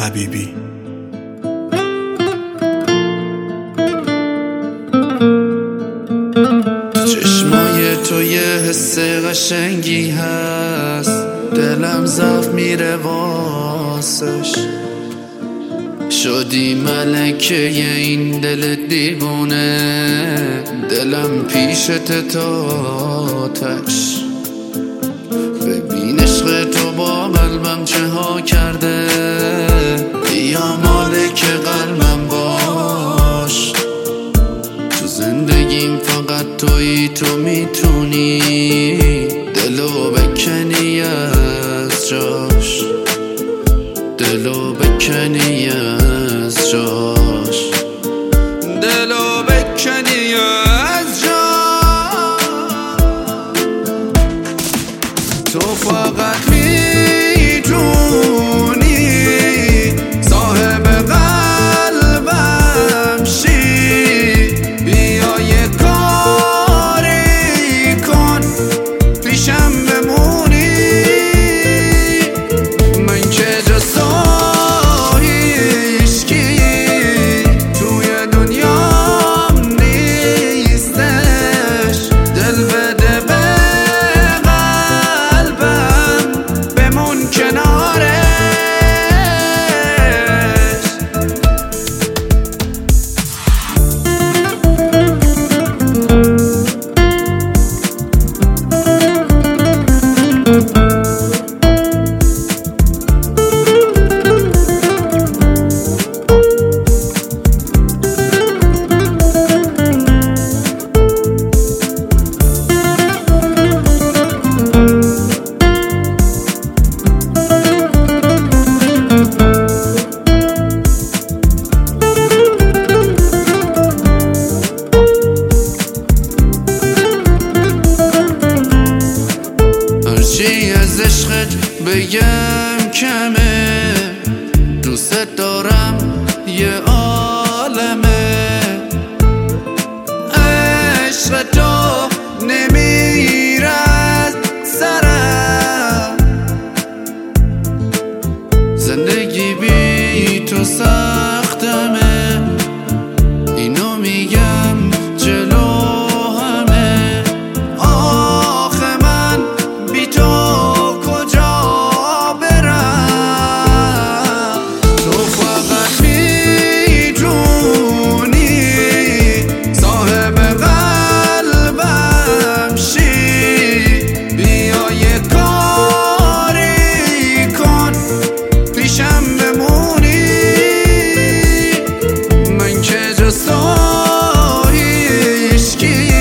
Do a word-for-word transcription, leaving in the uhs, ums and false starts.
حبیبی. چشمای تو یه حس قشنگی هست، دلم ضعف میره واسش. شدی ملکه این دل دیوونه، دلم پیشت تاتش. ببین عشق تو با قلبم چه ها کرده، یا مالک قلبم باش. تو زندگیم فقط تویی، تو میتونی دلو بکنی از جاش، دلو بکنی از جاش، دلو بکنی از جاش. تو فقط میتونی صاحب قلبم شی، بیا یه کاری کن پیشم بمونی. من که جسا هیچکی توی دنیام نیستش، دل بده به قلبم بمون کنارش. هرچی از عشقت بگم کمه، دوست دارم یه عالمه. عشق تو نمیرد سرم، زندگی بی تو سختمه. اینو میگم جلو همه، آخه من بی تو کجا برم. تو فقط میتونی صاحب قلبم شی، بیا یه کاری کن پیشم بمونی. من که جز تو هیچکی